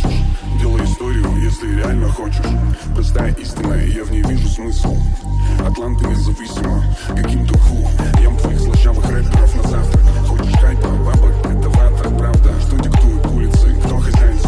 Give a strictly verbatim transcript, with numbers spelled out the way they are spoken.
хочешь, делай историю, если реально хочешь. Простая истина, я в ней вижу смысл. Атланта независима, каким-то ху. Ем твоих слащавых рэперов на завтрак. Хочешь хайпа, бабок, это вата, правда. Что диктует улицы, кто хозяин